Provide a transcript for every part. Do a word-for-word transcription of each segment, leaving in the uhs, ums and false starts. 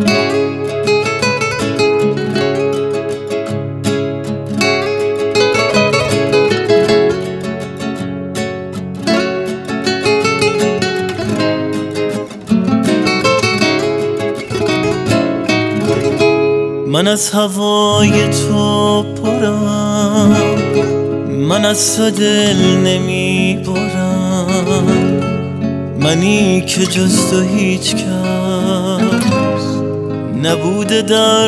من از هوای تو پرم، من از تو دل نمی برم، منی که جز تو هیچ کس نبوده در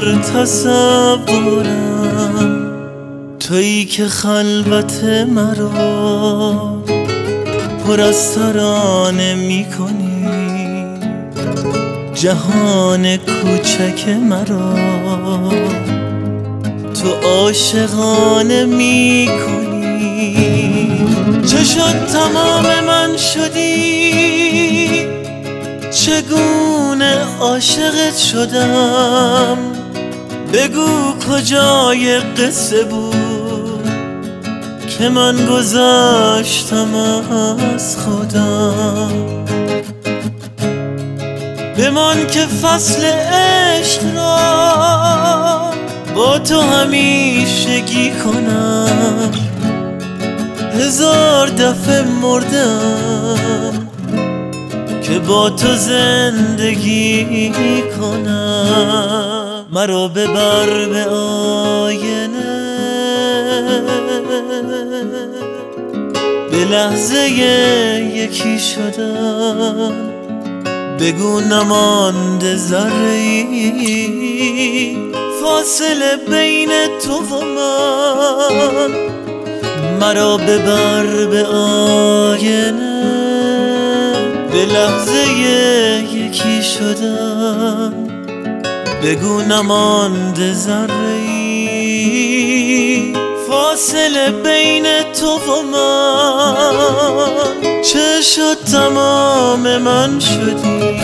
تصورم، تویی که خلوت مرا پر از ترانه می کنی، جهان کوچک مرا تو عاشقانه می کنی. چه شد تمام من شدی، چگونه عاشقت شدم، بگو کجای قصه بود که من گذشتم از خودم. بمان که فصل عشق را با تو همیشگی کنم، هزار دفعه مردم که با تو زندگی کنم. مرا ببر به آینه، به لحظه یکی شدن، بگو نمانده ذره‌ای فاصله بین تو و من. مرا ببر به آینه، به لحظه یکی شدن، بگو نمانده ذره‌ای فاصله بین تو و من. چه شد تمام من شدی،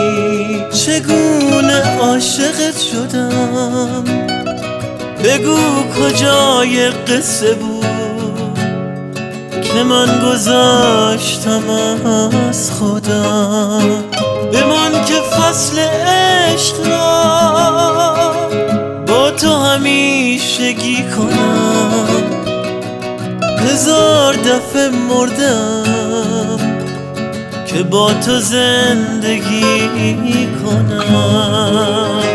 چگونه عاشقت شدم، بگو کجای قصه بود که من گذشتم از خودم. بمان که فصل عشق را با تو همیشگی کنم، هزار دفعه مردم که با تو زندگی کنم.